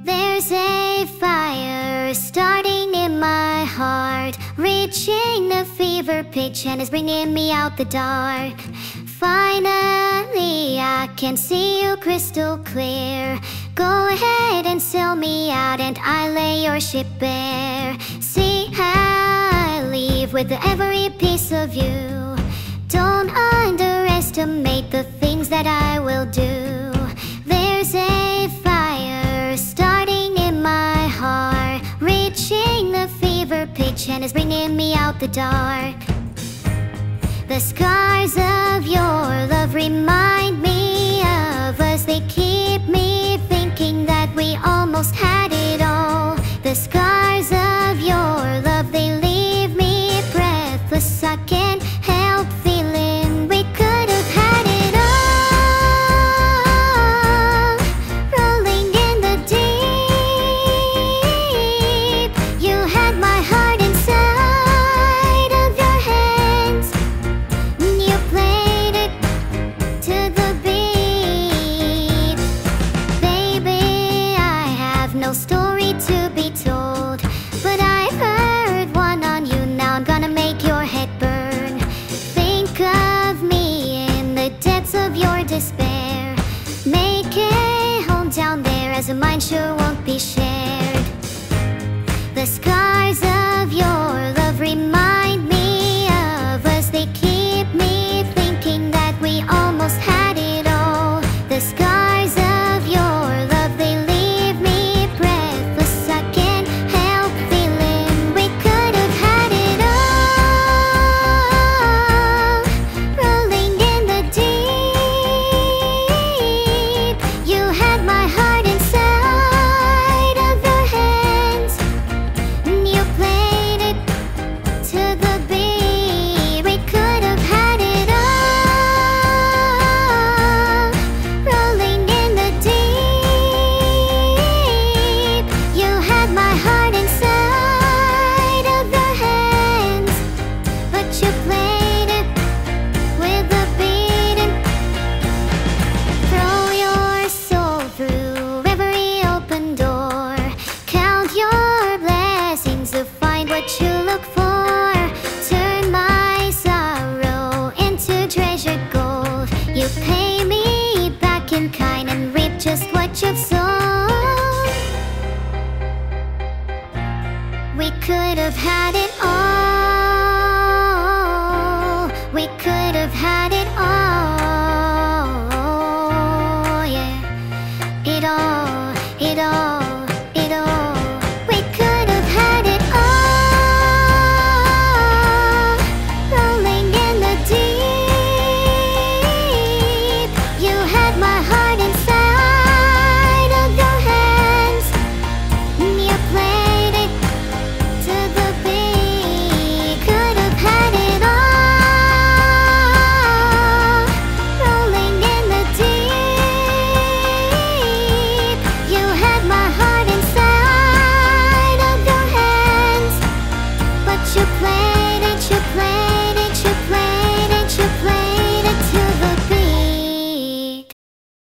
There's a fire starting in my heart, reaching a fever pitch and is bringing me out the dark. Finally, I can see you crystal clear. Go ahead and sell me out and I lay your ship bare. See, I leave with every piece of you. Don't underestimate the things that I will do. There's a fire starting in my heart, reaching the fever pitch and is bringing me out the dark. The scars of your love remind me of us. They keep me thinking that we almost had it all. The scars of your love, they leave me breathless. I can't help feeling we could have had it all. Rolling in the deep, you had my heart inside of your hands. You played it to the beat. Baby, I have no story to be told, but I've heard one on you. Now I'm gonna make your head burn. Think of me in the depths of your despair. Make a home down there, as a mine sure won't be shared. The scars of your love remind me of us. They keep me thinking that we almost had it all. The scars of your love, they leave me breathless. I can't help feeling we could have had it all. Rolling in the deep, you had my heart inside of your hands. You played it to the beat. We could have had it all. Rolling in the deep, you had my heart inside of your hands, but you played it with a beat. And throw your soul through every open door. Count your blessings to find what you look for. Turn my sorrow into treasured gold. You pay me back in kind and reap just what you've sown. We could have had it all.